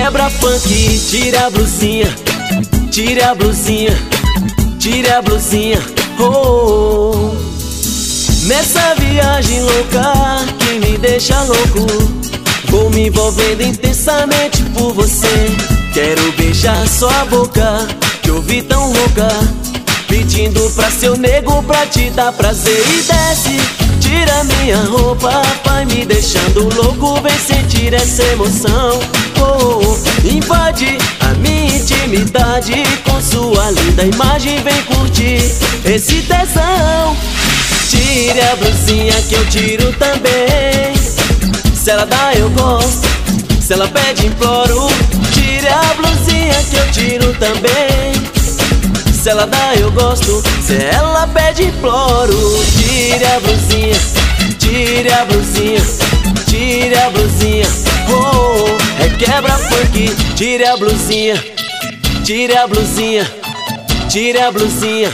quebra funk, tira a blusinha, tira a blusinha, tira a blusinha, oh. Nessa viagem louca que me deixa louco, vou me envolvendo intensamente por você. Quero beijar sua boca, te ouvir tão louca, pedindo pra seu nego pra te dar prazer. E desce, tira minha roupa, vai me deixando louco, vem sentir essa emoção, oh. Invade a minha intimidade com sua linda imagem, vem curtir esse tesão. Tire a blusinha que eu tiro também, se ela dá eu gosto, se ela pede imploro. Tire a blusinha que eu tiro também, se ela dá eu gosto, se ela pede imploro. Tire a blusinha, tire a blusinha, tire a blusinha, oh. É quebra funk, tire a blusinha, tire a blusinha, tire a blusinha,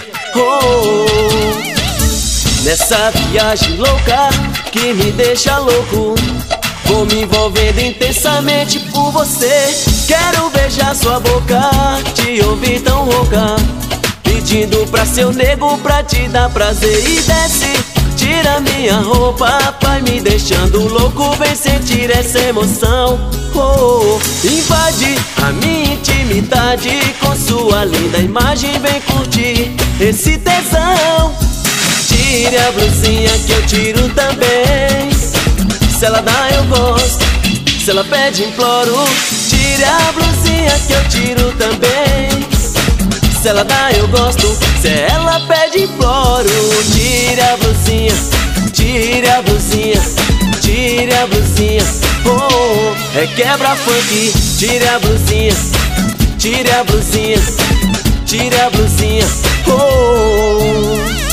oh. Nessa viagem louca que me deixa louco, vou me envolvendo intensamente por você. Quero beijar sua boca, te ouvir tão rouca, pedindo pra seu nego pra te dar prazer. E desce, tira minha roupa, vai me deixando louco, vem sentir essa emoção, oh. Invade a minha intimidade com sua linda imagem, vem curtir esse tesão. Tire a blusinha que eu tiro também, se ela dá eu gosto, se ela pede imploro. Tire a blusinha que eu tiro também, se ela dá eu gosto, se ela pede imploro. Tire a blusinha, tire a blusinha, tire a blusinha, oh. É quebra funk, tire a blusinha, tire a blusinha, tire a blusinha, oh.